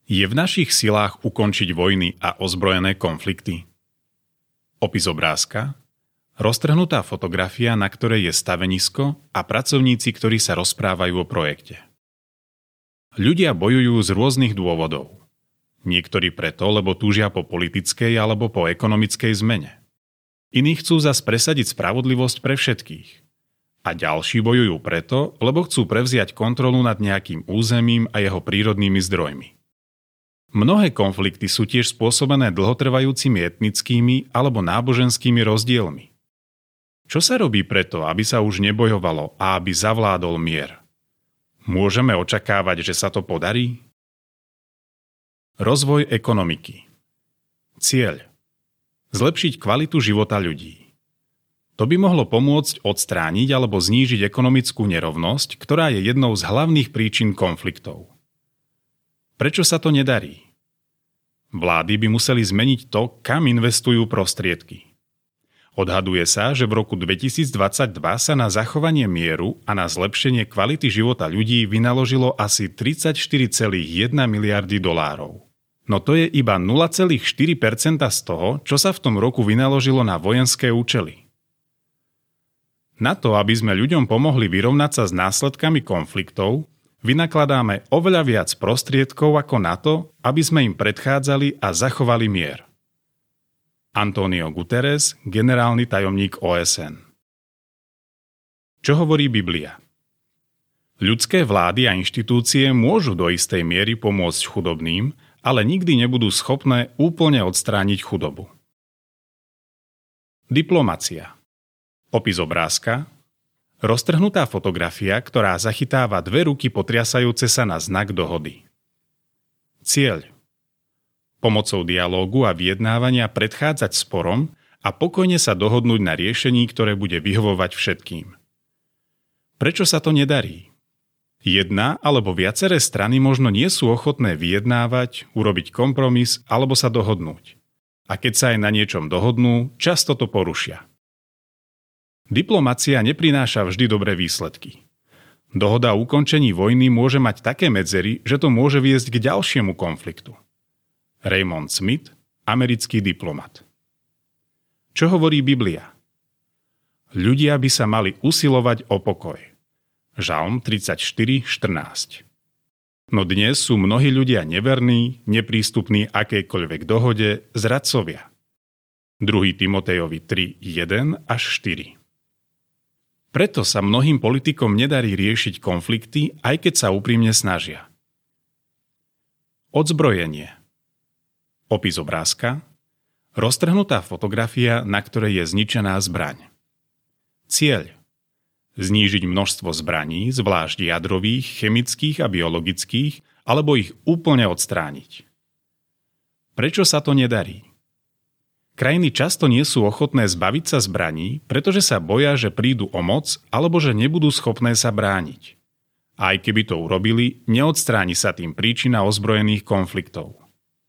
Je v našich silách ukončiť vojny a ozbrojené konflikty? Opis obrázka. Roztrhnutá fotografia, na ktorej je stavenisko a pracovníci, ktorí sa rozprávajú o projekte. Ľudia bojujú z rôznych dôvodov. Niektorí preto, lebo túžia po politickej alebo po ekonomickej zmene. Iní chcú zas presadiť spravodlivosť pre všetkých. A ďalší bojujú preto, lebo chcú prevziať kontrolu nad nejakým územím a jeho prírodnými zdrojmi. Mnohé konflikty sú tiež spôsobené dlhotrvajúcimi etnickými alebo náboženskými rozdielmi. Čo sa robí preto, aby sa už nebojovalo a aby zavládol mier? Môžeme očakávať, že sa to podarí? Rozvoj ekonomiky. Cieľ. Zlepšiť kvalitu života ľudí. To by mohlo pomôcť odstrániť alebo znížiť ekonomickú nerovnosť, ktorá je jednou z hlavných príčin konfliktov. Prečo sa to nedarí? Vlády by museli zmeniť to, kam investujú prostriedky. Odhaduje sa, že v roku 2022 sa na zachovanie mieru a na zlepšenie kvality života ľudí vynaložilo asi 34,1 miliardy dolárov. No to je iba 0,4% z toho, čo sa v tom roku vynaložilo na vojenské účely. Na to, aby sme ľuďom pomohli vyrovnať sa s následkami konfliktov, vynakladáme oveľa viac prostriedkov ako na to, aby sme im predchádzali a zachovali mier. Antonio Guterres, generálny tajomník OSN. Čo hovorí Biblia? Ľudské vlády a inštitúcie môžu do istej miery pomôcť chudobným, ale nikdy nebudú schopné úplne odstrániť chudobu. Diplomacia. Opis obrázka. Roztrhnutá fotografia, ktorá zachytáva dve ruky potriasajúce sa na znak dohody. Cieľ. Pomocou dialógu a vyjednávania predchádzať sporom a pokojne sa dohodnúť na riešení, ktoré bude vyhovovať všetkým. Prečo sa to nedarí? Jedna alebo viaceré strany možno nie sú ochotné vyjednávať, urobiť kompromis alebo sa dohodnúť. A keď sa aj na niečom dohodnú, často to porušia. Diplomacia neprináša vždy dobré výsledky. Dohoda o ukončení vojny môže mať také medzery, že to môže viesť k ďalšiemu konfliktu. Raymond Smith, americký diplomat. Čo hovorí Biblia? Ľudia by sa mali usilovať o pokoj. Žalm 34:14. No dnes sú mnohí ľudia neverní, neprístupní akejkoľvek dohode, zradcovia. 2. Timotejovi 3:1-4. Preto sa mnohým politikom nedarí riešiť konflikty, aj keď sa úprimne snažia. Odzbrojenie. Opis obrázka. Roztrhnutá fotografia, na ktorej je zničená zbraň. Cieľ. Znížiť množstvo zbraní, zvlášť jadrových, chemických a biologických, alebo ich úplne odstrániť. Prečo sa to nedarí? Krajiny často nie sú ochotné zbaviť sa zbraní, pretože sa boja, že prídu o moc alebo že nebudú schopné sa brániť. A aj keby to urobili, neodstráni sa tým príčina ozbrojených konfliktov.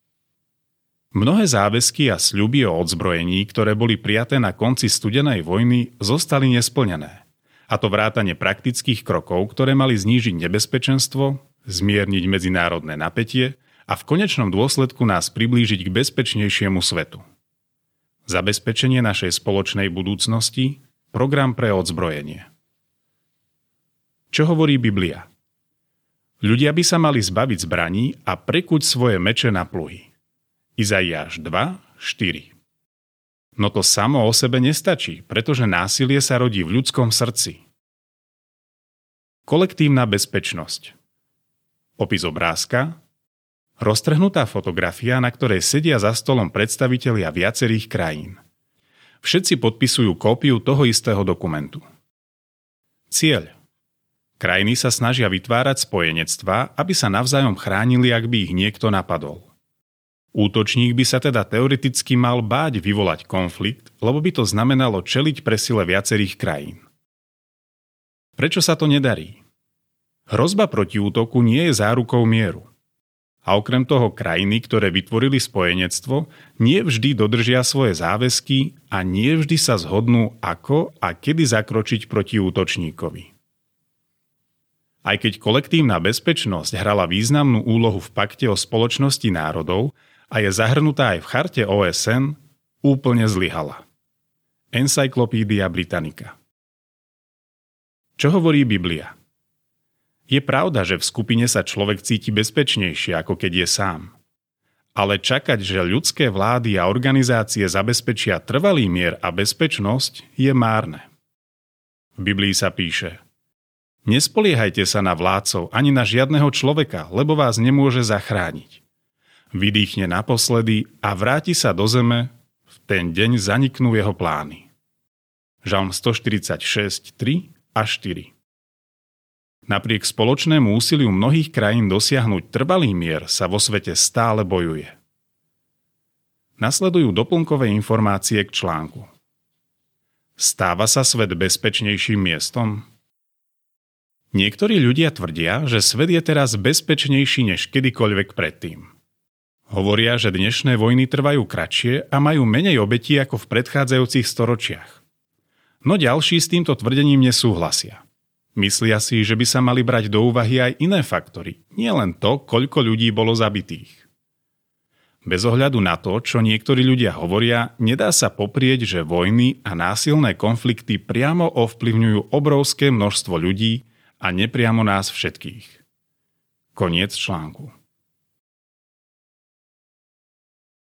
Mnohé záväzky a sľuby o odzbrojení, ktoré boli prijaté na konci studenej vojny, zostali nesplnené. A to vrátane praktických krokov, ktoré mali znížiť nebezpečenstvo, zmierniť medzinárodné napätie a v konečnom dôsledku nás priblížiť k bezpečnejšiemu svetu. Zabezpečenie našej spoločnej budúcnosti, program pre odzbrojenie. Čo hovorí Biblia? Ľudia by sa mali zbaviť zbraní a prekuť svoje meče na pluhy. Izaiáš 2:4. No to samo o sebe nestačí, pretože násilie sa rodí v ľudskom srdci. Kolektívna bezpečnosť. Opis obrázka. Roztrhnutá fotografia, na ktorej sedia za stolom predstavitelia viacerých krajín. Všetci podpisujú kópiu toho istého dokumentu. Cieľ. Krajiny sa snažia vytvárať spojenectvá, aby sa navzájom chránili, ak by ich niekto napadol. Útočník by sa teda teoreticky mal báť vyvolať konflikt, lebo by to znamenalo čeliť presile viacerých krajín. Prečo sa to nedarí? Hrozba proti útoku nie je zárukou mieru. A okrem toho krajiny, ktoré vytvorili spojenectvo, nie vždy dodržia svoje záväzky a nie vždy sa zhodnú, ako a kedy zakročiť proti útočníkovi. Aj keď kolektívna bezpečnosť hrala významnú úlohu v pakte o spoločnosti národov a je zahrnutá aj v charte OSN, úplne zlyhala. Encyclopædia Britannica. Čo hovorí Biblia? Je pravda, že v skupine sa človek cíti bezpečnejšie, ako keď je sám. Ale čakať, že ľudské vlády a organizácie zabezpečia trvalý mier a bezpečnosť, je márne. V Biblii sa píše: Nespoliehajte sa na vládcov ani na žiadneho človeka, lebo vás nemôže zachrániť. Vydýchne naposledy a vráti sa do zeme, v ten deň zaniknú jeho plány. Žalm 146, 3 a 4. Napriek spoločnému úsiliu mnohých krajín dosiahnuť trvalý mier sa vo svete stále bojuje. Nasledujú doplnkové informácie k článku. Stáva sa svet bezpečnejším miestom? Niektorí ľudia tvrdia, že svet je teraz bezpečnejší než kedykoľvek predtým. Hovoria, že dnešné vojny trvajú kratšie a majú menej obetí ako v predchádzajúcich storočiach. No ďalší s týmto tvrdením nesúhlasia. Myslia si, že by sa mali brať do úvahy aj iné faktory, nielen to, koľko ľudí bolo zabitých. Bez ohľadu na to, čo niektorí ľudia hovoria, nedá sa poprieť, že vojny a násilné konflikty priamo ovplyvňujú obrovské množstvo ľudí a nepriamo nás všetkých. Koniec článku.